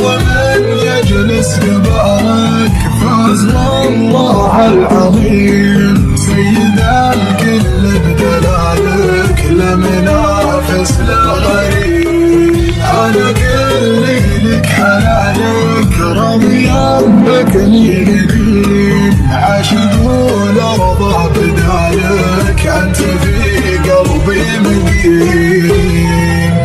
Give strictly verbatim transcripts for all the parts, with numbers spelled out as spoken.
حظ من يجلس قبالك فاز والله العظيم، سيد الكل بدلالك لا منافس لا غريب. انا كلي لك حلالك راضيا بك نجيب، عاشق والارض بدالك انت في قلبي مقيم.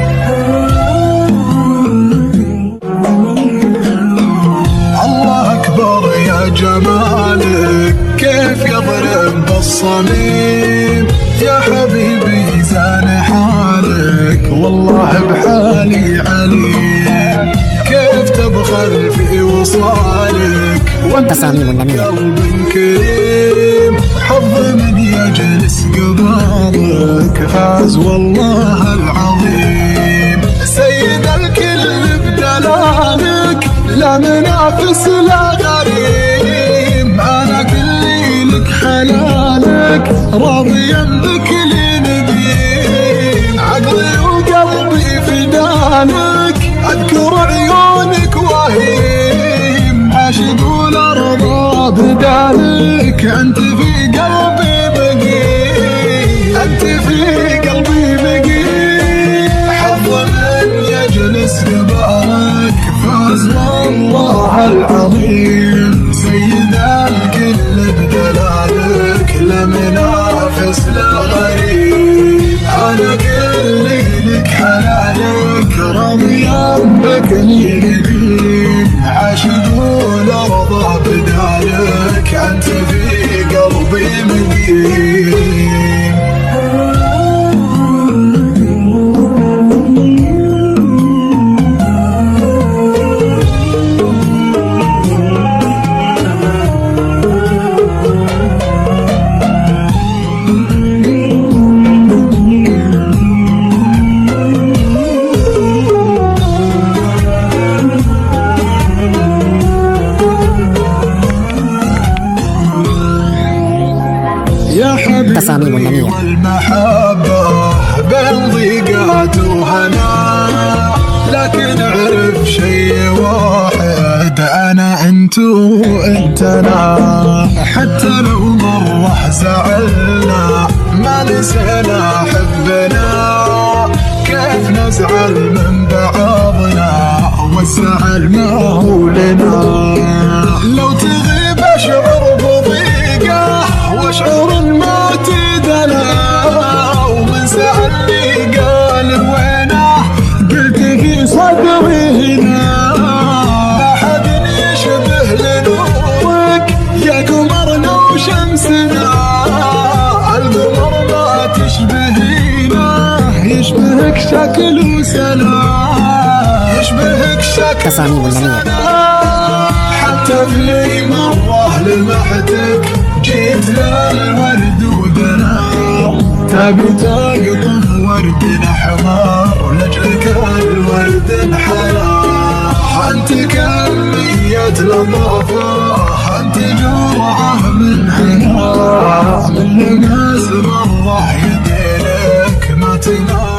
الله اكبر يا جمالك كيف يضرب بالصميم، يا حبيبي زان حالك والله بحالي عليم، كيف تبخل في وصالك وانت قلب كريم. حظ من يجلس قبالك فاز والله العظيم، سيد الكل بدلالك لا منافس لا غريم. انا كلي لك حلالك راضيا بكل نبيم، عقلي وقلبي فدانك اذكر عيونك وهيم، عاشق والارض بدالك انت في قلبي مقيم، انت في قلبي مقيم. حظ من يجلس قبالك فاز والله العظيم، سيد الكل بدلالك لا منافس لا غريب. انا كلي لك حلالك راضيا بك نجيب، عاشق والارض بدالك انت في قلبي مقيم. يا حبيبي والمحبة بين ضيقات وهنا، لكن اعرف شي واحد انا انت وانت انا، حتى لو مرة زعلنا ما نسينا حبنا، كيف نزعل من بعضنا والزعل ما هو لنا. لو تغيب اشعر بضيقه واشعر الموت دنا، ومن سألني قال وينه قلت في صدري هنا. لا حد يشبه لنورك يا قمرنا وشمسنا، القمر ما تشبهينا يشبهك شكل وسلام، يشبهك شكل وسلام. حتى في مرة لمحتك جيت للورد ودنا، تبي تقطف ورد حمار لاجلك الورد انحلى. انت كمية لطافة انت جرعة من حنا، من ناس مرة يدينك ما تنام.